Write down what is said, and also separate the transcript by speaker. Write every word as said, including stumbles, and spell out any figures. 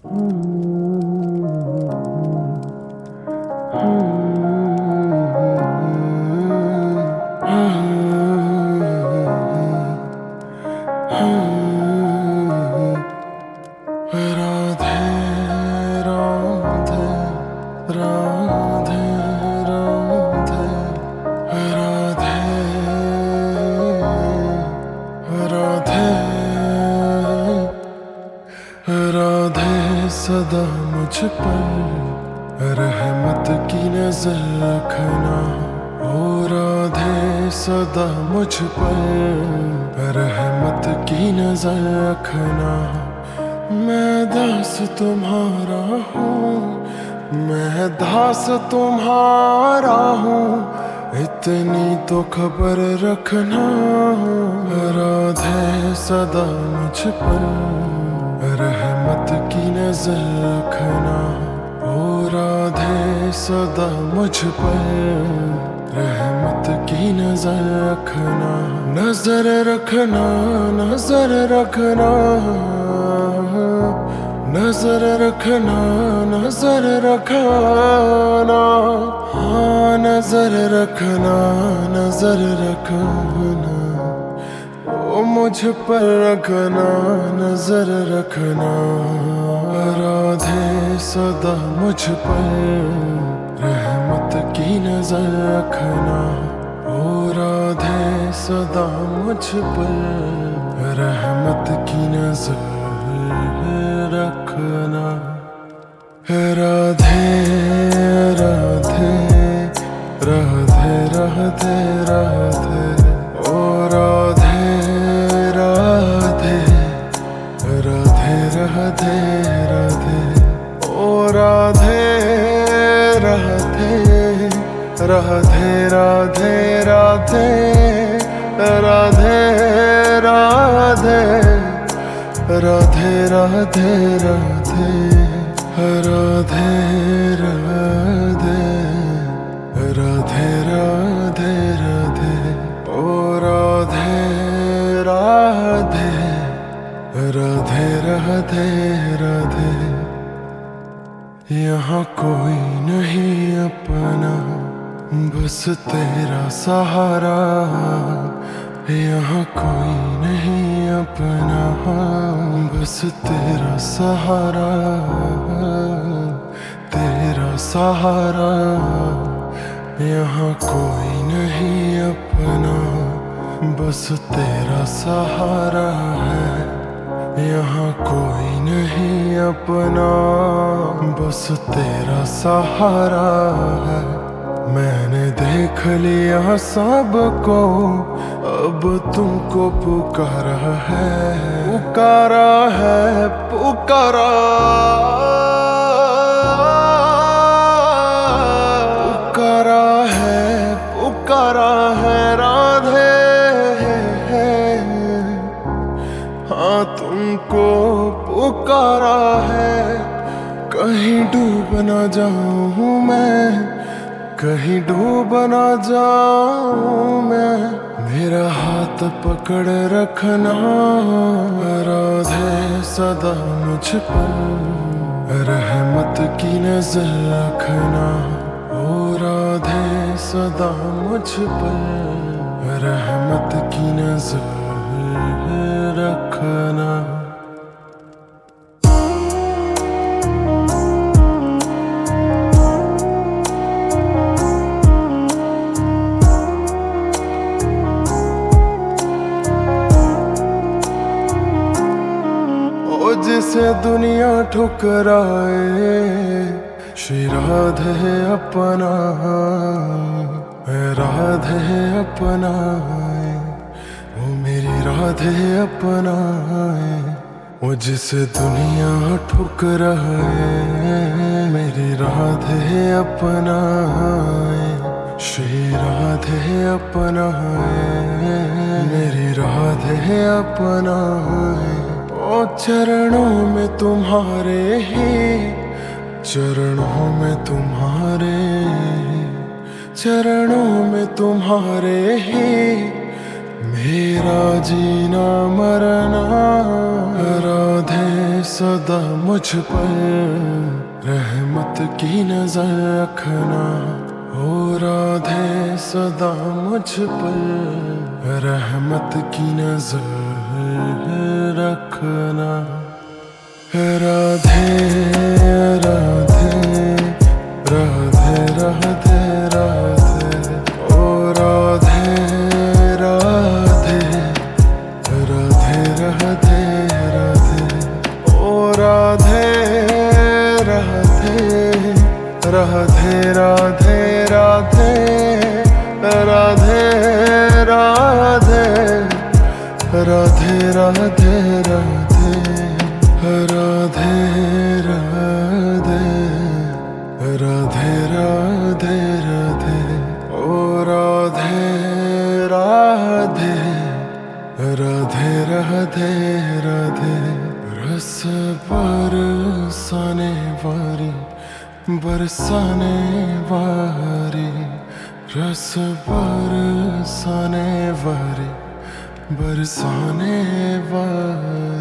Speaker 1: राधे राधे राधे राधे राधे राधे राधे सदा मुझ पर रहमत की नजर रखना। ओ राधे सदा मुझ पर रहमत की नजर रखना। मैं दास तुम्हारा हूँ, मैं दास तुम्हारा हूँ, इतनी तो खबर रखना। राधे सदा मुझ पर रहमत की नजर रखना। ओ राधे सदा मुझ पर रहमत की नजर रखना। नजर रखना, नजर रखना, नजर रखना, नजर रखना। हाँ नजर रखना, नजर रखना। ओ मुझ पर रखना, नजर रखना। राधे सदा मुझ पर रहमत की नजर रखना। ओ राधे सदा मुझ पर रहमत की नजर रखना। राधे राधे राधे राधे राधे ओ राधे राधे राधे राधे राधे ओ राधे राधे राधे राधे राधे राधे राधे राधे राधे राधे राधे राधे राधे राधे राधे ओ राधे राधे राधे राधे राधे। यहाँ कोई नहीं अपना, बस तेरा सहारा। यहाँ कोई नहीं अपना, बस तेरा सहारा, तेरा सहारा। यहाँ कोई नहीं अपना, बस तेरा सहारा है। यहाँ कोई नहीं अपना, बस तेरा सहारा है। मैंने देख लिया सबको, अब तुमको पुकारा है, पुकारा है, पुकारा, पुकारा है, पुकारा है राधे। हाँ तुमको पुकारा है, कहीं डूब ना जाऊं मैं, कहीं डूब ना जाऊं मैं। मेरा हाथ पकड़ रखना। राधे सदा मुझ पर रहमत की नजर रखना। ओ राधे सदा मुझ पर रहमत की नजर रखना। जिसे दुनिया ठुकराए, श्री राधे अपना, राधे अपना, वो मेरी राधे अपना। वो जिसे दुनिया ठुकराए, मेरी राधे अपना, श्री राधे अपना, मेरी राधे अपना। ओ चरणों में तुम्हारे ही, चरणों में तुम्हारे, चरणों में तुम्हारे ही मेरा जीना मरना। राधे सदा मुझ पर, रहमत की नजर रखना। ओ राधे सदा मुझ पर, रहमत की नजर रखना। राधे राधे राधे राधे राधे, ओ राधे राधे राधे राधे राधे, ओ राधे राधे राधे राधे राधे राधे राधे राधे राधे राधे राधे राधे राधे राधे राधे, ओ राधे राधे राधे राधे राधे। रस बरसाने वारी, बरसाने वारी, रस बरसाने वारी, बरसाने वारी।